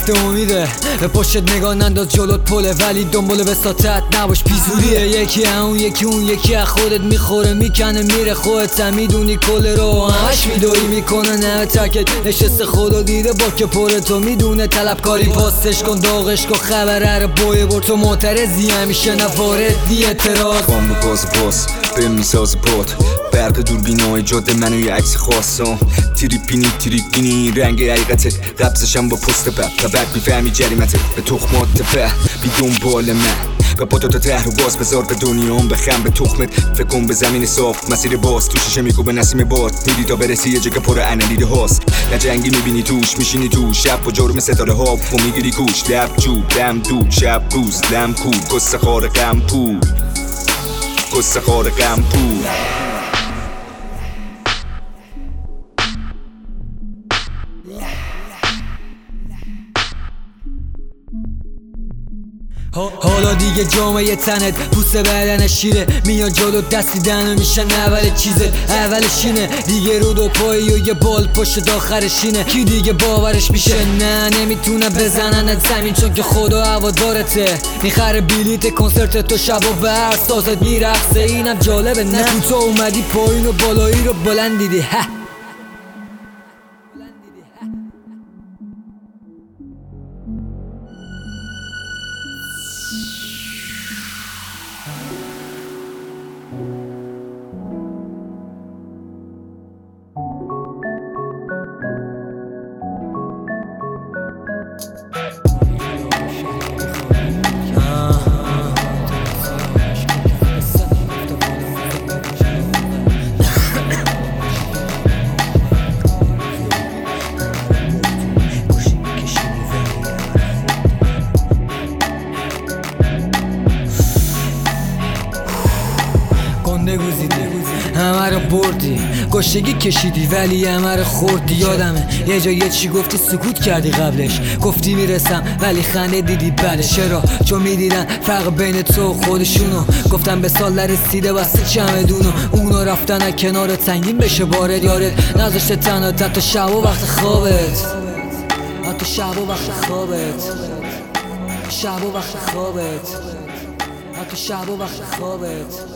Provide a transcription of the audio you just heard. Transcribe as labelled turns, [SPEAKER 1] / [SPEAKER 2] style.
[SPEAKER 1] رفته امیده، به پشت نگاه ننداز جلوت پله، ولی دنبال وساطت نباش پیزوریه. یکی اون یکی اون یکی از خودت میخوره میکنه میره، خودت هم میدونی کل رو همش میدوی میکنه نه تکت نشسته خدا دیده با که پر تو میدونه طلبکاری پاستش کن داغش کن خبره رو بوی بر تو معترضی همیشه نوارد بی اعتراض
[SPEAKER 2] بام رو باز به میساز باد برق دوربینای جاده منو یه عکس خواستم تریپینی رنگ حقیقته قبضشم با پست بعد میفهمی جریمته به تخمات به بی دنبال من و با تا ته رو باز بذار به دنیام بخم به تخمت فکر کن به زمین صاف مسیر باز تو شیشه میگو به نسیم باد میری تا برسی یه جگه پر انلیده هاست نه جنگی میبینی توش میشینی تو شب و جرم ستاره ها و میگیری کوش لب جو دم دود شب روز لم کول قصه خار غم پول قصه خار غم پول
[SPEAKER 1] حالا دیگه جامعه تنت پوست بدن شیره میان جلو دستی دنو میشن اول چیزه اولشینه دیگه رو دو پایی و یه بال پشت آخرشینه کی دیگه باورش میشه نه نمیتونه بزننت زمین چون که خدا هوادارته میخره بلیت کنسرت تو شب و بر سازت میرقصه اینم جالبه نه تو اومدی پایین و بالایی رو بلند دیدی همه رو بردی گشتگی کشیدی ولی همه رو خوردی یادمه یه جا یه چی گفتی سکوت کردی قبلش گفتی میرسم ولی خنده دیدی بله چرا چون میدیدن فرق بین تو و خودشونو گفتم به سال نرسیده بسته چمدونو اونا رفتن از کنار تنگین بشه بارد یارت نذاشته تنها تا شب و وقت خوابت حتی شب و وقت خوابت شب و وقت خوابت حتی شب و وقت خوابت